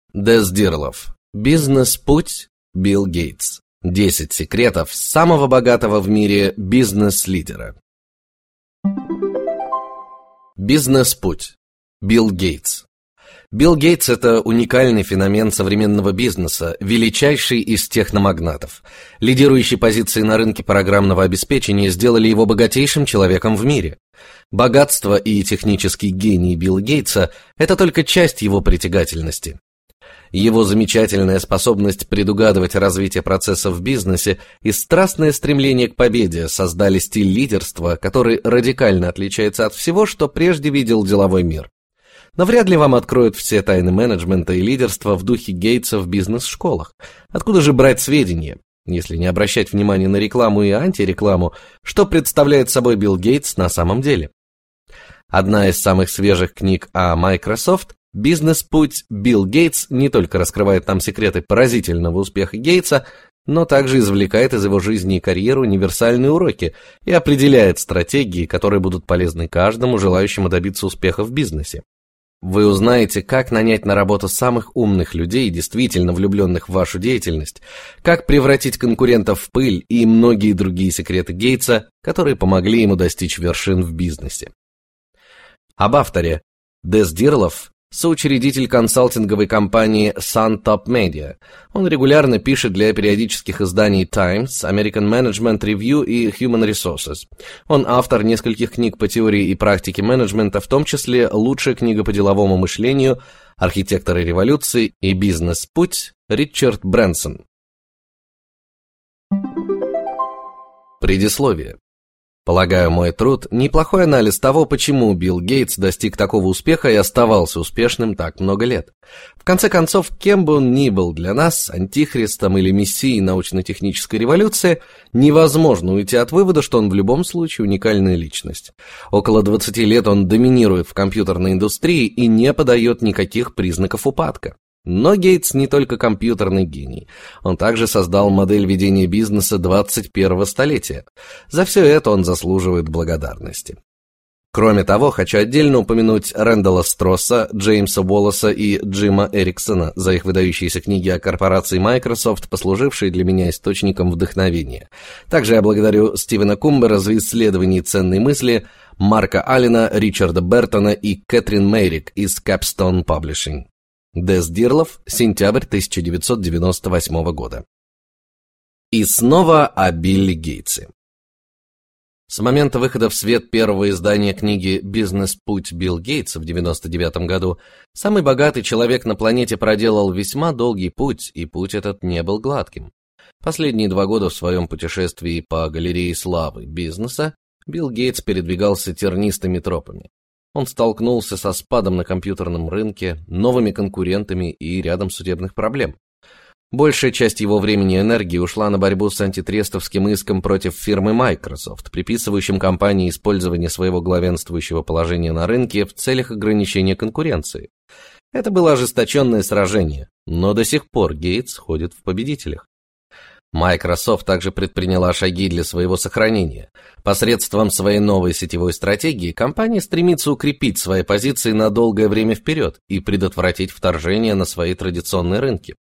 Дез Дирлов. Бизнес-путь Билл Гейтс. 10 секретов самого богатого в мире бизнес-лидера. Бизнес-путь. Билл Гейтс. Билл Гейтс – это уникальный феномен современного бизнеса, величайший из техномагнатов. Лидирующие позиции на рынке программного обеспечения сделали его богатейшим человеком в мире. Богатство и технический гений Билла Гейтса – это только часть его притягательности. Его замечательная способность предугадывать развитие процессов в бизнесе и страстное стремление к победе создали стиль лидерства, который радикально отличается от всего, что прежде видел деловой мир. Но вряд ли вам откроют все тайны менеджмента и лидерства в духе Гейтса в бизнес-школах. Откуда же брать сведения, если не обращать внимания на рекламу и антирекламу, что представляет собой Билл Гейтс на самом деле? Одна из самых свежих книг о Microsoft «Бизнес-путь Билл Гейтс» не только раскрывает нам секреты поразительного успеха Гейтса, но также извлекает из его жизни и карьеры универсальные уроки и определяет стратегии, которые будут полезны каждому желающему добиться успеха в бизнесе. Вы узнаете, как нанять на работу самых умных людей, действительно влюбленных в вашу деятельность, как превратить конкурентов в пыль и многие другие секреты Гейтса, которые помогли ему достичь вершин в бизнесе. Об авторе. Дез Дирлов, соучредитель консалтинговой компании Sun Top Media. Он регулярно пишет для периодических изданий Times, American Management Review и Human Resources. Он автор нескольких книг по теории и практике менеджмента, в том числе «Лучшая книга по деловому мышлению», «Архитекторы революции» и «Бизнес-путь» Ричард Брэнсон. Предисловие. Полагаю, мой труд – неплохой анализ того, почему Билл Гейтс достиг такого успеха и оставался успешным так много лет. В конце концов, кем бы он ни был для нас, антихристом или мессией научно-технической революции, невозможно уйти от вывода, что он в любом случае уникальная личность. Около 20 лет он доминирует в компьютерной индустрии и не подает никаких признаков упадка. Но Гейтс не только компьютерный гений. Он также создал модель ведения бизнеса 21-го столетия. За все это он заслуживает благодарности. Кроме того, хочу отдельно упомянуть Рэндалла Стросса, Джеймса Уоллеса и Джима Эриксона за их выдающиеся книги о корпорации Microsoft, послужившие для меня источником вдохновения. Также я благодарю Стивена Кумбера за исследование ценной мысли, Марка Аллена, Ричарда Бертона и Кэтрин Мейрик из Capstone Publishing. Дез Дирлов, сентябрь 1998 года. И снова о Билле Гейтсе. С момента выхода в свет первого издания книги «Бизнес-путь Билл Гейтса» в 1999 году самый богатый человек на планете проделал весьма долгий путь, и путь этот не был гладким. Последние 2 года в своем путешествии по галерее славы бизнеса Билл Гейтс передвигался тернистыми тропами. Он столкнулся со спадом на компьютерном рынке, новыми конкурентами и рядом судебных проблем. Большая часть его времени и энергии ушла на борьбу с антитрестовским иском против фирмы Microsoft, приписывающим компании использование своего главенствующего положения на рынке в целях ограничения конкуренции. Это было ожесточенное сражение, но до сих пор Гейтс ходит в победителях. Microsoft также предприняла шаги для своего сохранения. Посредством своей новой сетевой стратегии компания стремится укрепить свои позиции на долгое время вперед и предотвратить вторжение на свои традиционные рынки.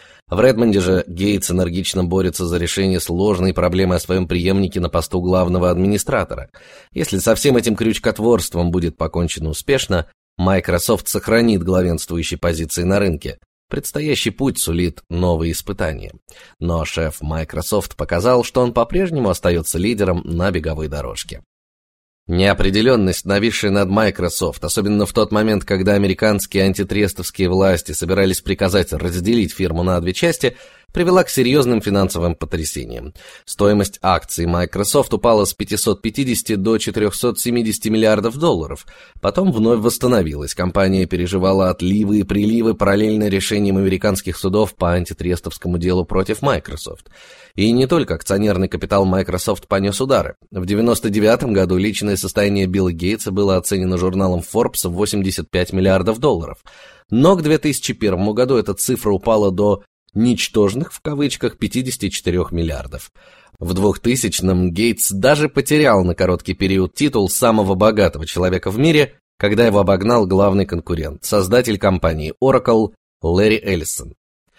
В Редмонде же Гейтс энергично борется за решение сложной проблемы о своем преемнике на посту главного администратора. Если со всем этим крючкотворством будет покончено успешно, Microsoft сохранит главенствующие позиции на рынке. Предстоящий путь сулит новые испытания. Но шеф Microsoft показал, что он по-прежнему остается лидером на беговой дорожке. Неопределенность, нависшая над Microsoft, особенно в тот момент, когда американские антитрестовские власти собирались приказать разделить фирму на 2 части, привела к серьезным финансовым потрясениям. Стоимость акций Microsoft упала с 550 до 470 миллиардов долларов. Потом вновь восстановилась. Компания переживала отливы и приливы параллельно решениям американских судов по антитрестовскому делу против Microsoft. И не только акционерный капитал Microsoft понес удары. В 1999 году личное состояние Билла Гейтса было оценено журналом Forbes в 85 миллиардов долларов. Но к 2001 году эта цифра упала до «ничтожных» в кавычках 54 миллиардов. В 2000-м Гейтс даже потерял на короткий период титул самого богатого человека в мире, когда его обогнал главный конкурент, создатель компании Oracle Лэри Эллисон.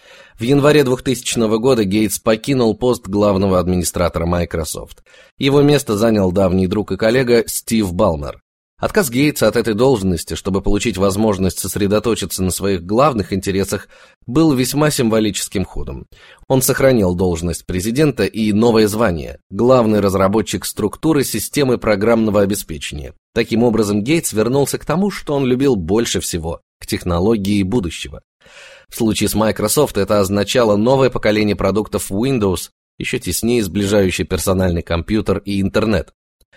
В январе 2000 года Гейтс покинул пост главного администратора Microsoft. Его место занял давний друг и коллега Стив Балмер. Отказ Гейтса от этой должности, чтобы получить возможность сосредоточиться на своих главных интересах, был весьма символическим ходом. Он сохранил должность президента и новое звание – главный разработчик структуры системы программного обеспечения. Таким образом, Гейтс вернулся к тому, что он любил больше всего – к технологии будущего. В случае с Microsoft это означало новое поколение продуктов Windows, еще теснее сближающий персональный компьютер и интернет.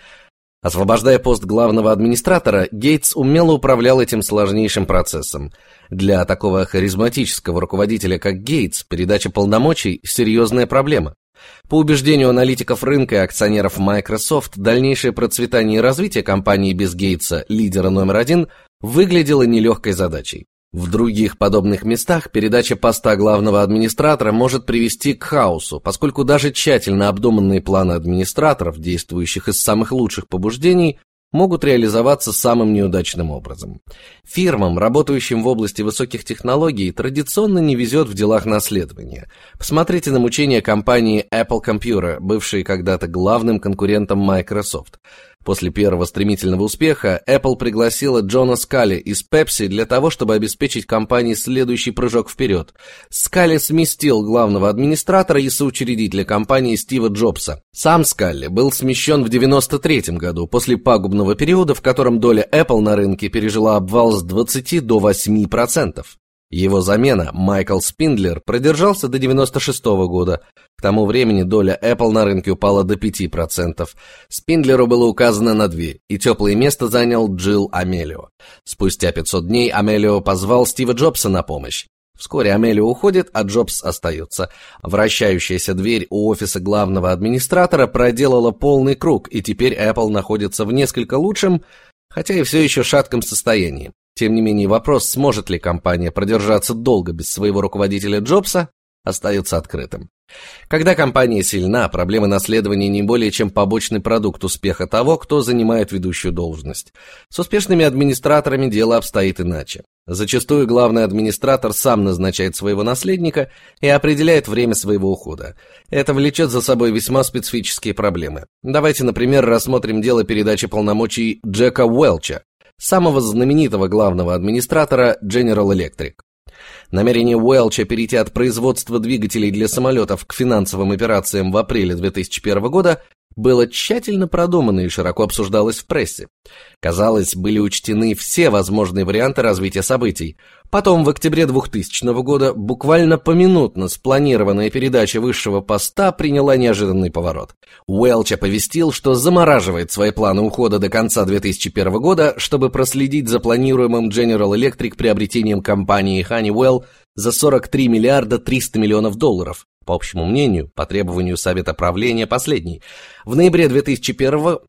Освобождая пост главного администратора, Гейтс умело управлял этим сложнейшим процессом. Для такого харизматического руководителя, как Гейтс, передача полномочий – серьезная проблема. По убеждению аналитиков рынка и акционеров Microsoft, дальнейшее процветание и развитие компании без Гейтса, лидера номер один, выглядело нелегкой задачей. В других подобных местах передача поста главного администратора может привести к хаосу, поскольку даже тщательно обдуманные планы администраторов, действующих из самых лучших побуждений, могут реализоваться самым неудачным образом. Фирмам, работающим в области высоких технологий, традиционно не везет в делах наследования. Посмотрите на мучения компании Apple Computer, бывшей когда-то главным конкурентом Microsoft. После первого стремительного успеха Apple пригласила Джона Скалли из Pepsi для того, чтобы обеспечить компании следующий прыжок вперед. Скалли сместил главного администратора и соучредителя компании Стива Джобса. Сам Скалли был смещен в 1993 году, после пагубного периода, в котором доля Apple на рынке пережила обвал с 20 до 8%. Его замена, Майкл Спиндлер, продержался до 1996 года. К тому времени доля Apple на рынке упала до 5%. Спиндлеру было указано на дверь, и теплое место занял Джилл Амелио. Спустя 500 дней Амелио позвал Стива Джобса на помощь. Вскоре Амелио уходит, а Джобс остается. Вращающаяся дверь у офиса главного администратора проделала полный круг, и теперь Apple находится в несколько лучшем, хотя и все еще шатком состоянии. Тем не менее, вопрос, сможет ли компания продержаться долго без своего руководителя Джобса, остается открытым. Когда компания сильна, проблемы наследования не более чем побочный продукт успеха того, кто занимает ведущую должность. С успешными администраторами дело обстоит иначе. Зачастую главный администратор сам назначает своего наследника и определяет время своего ухода. Это влечет за собой весьма специфические проблемы. Давайте, например, рассмотрим дело передачи полномочий Джека Уэлча, самого знаменитого главного администратора General Electric. Намерение Уэлча перейти от производства двигателей для самолетов к финансовым операциям в апреле 2001 года было тщательно продумано и широко обсуждалось в прессе. Казалось, были учтены все возможные варианты развития событий. Потом, в октябре 2000 года, буквально поминутно спланированная передача высшего поста приняла неожиданный поворот. Уэлч оповестил, что замораживает свои планы ухода до конца 2001 года, чтобы проследить за планируемым General Electric приобретением компании Honeywell за 43 миллиарда 300 миллионов долларов. По общему мнению, по требованию Совета правления последней. В ноябре 2001-го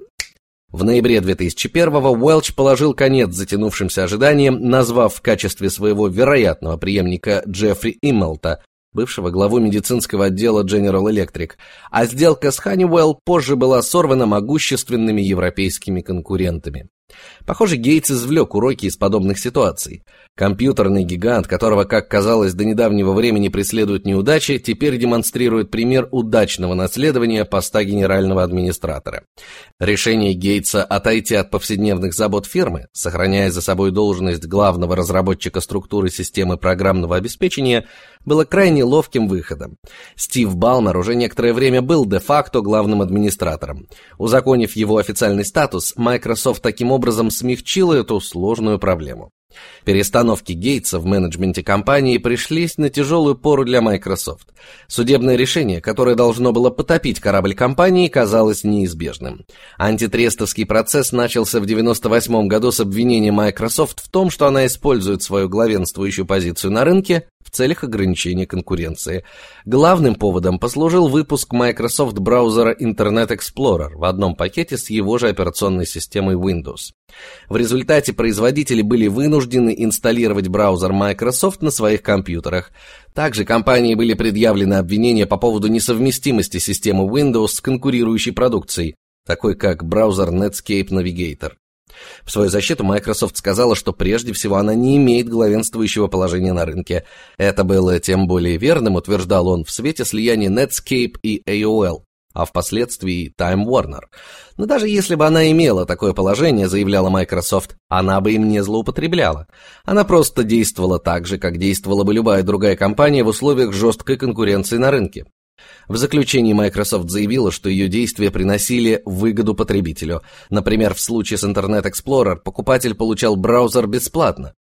Уэлч положил конец затянувшимся ожиданиям, назвав в качестве своего вероятного преемника Джеффри Иммелта, бывшего главу медицинского отдела General Electric, а сделка с Honeywell позже была сорвана могущественными европейскими конкурентами. Похоже, Гейтс извлек уроки из подобных ситуаций. Компьютерный гигант, которого, как казалось, до недавнего времени преследуют неудачи, теперь демонстрирует пример удачного наследования поста генерального администратора. Решение Гейтса отойти от повседневных забот фирмы, сохраняя за собой должность главного разработчика структуры системы программного обеспечения, было крайне ловким выходом. Стив Балмер уже некоторое время был де-факто главным администратором. Узаконив его официальный статус, Microsoft таким образом смягчила эту сложную проблему. Перестановки Гейтса в менеджменте компании пришлись на тяжелую пору для Microsoft. Судебное решение, которое должно было потопить корабль компании, казалось неизбежным. Антитрестовский процесс начался в 1998 году с обвинения Microsoft в том, что она использует свою главенствующую позицию на рынке в целях ограничения конкуренции. Главным поводом послужил выпуск Microsoft браузера Internet Explorer в одном пакете с его же операционной системой Windows. В результате производители были вынуждены инсталлировать браузер Microsoft на своих компьютерах. Также компании были предъявлены обвинения по поводу несовместимости системы Windows с конкурирующей продукцией, такой как браузер Netscape Navigator. В свою защиту Microsoft сказала, что прежде всего она не имеет главенствующего положения на рынке. Это было тем более верным, утверждал он, в свете слияния Netscape и AOL, а впоследствии Time Warner. Но даже если бы она имела такое положение, заявляла Microsoft, она бы им не злоупотребляла. Она просто действовала так же, как действовала бы любая другая компания в условиях жесткой конкуренции на рынке. В заключении Microsoft заявила, что ее действия приносили выгоду потребителю. Например, в случае с Internet Explorer покупатель получал браузер бесплатно.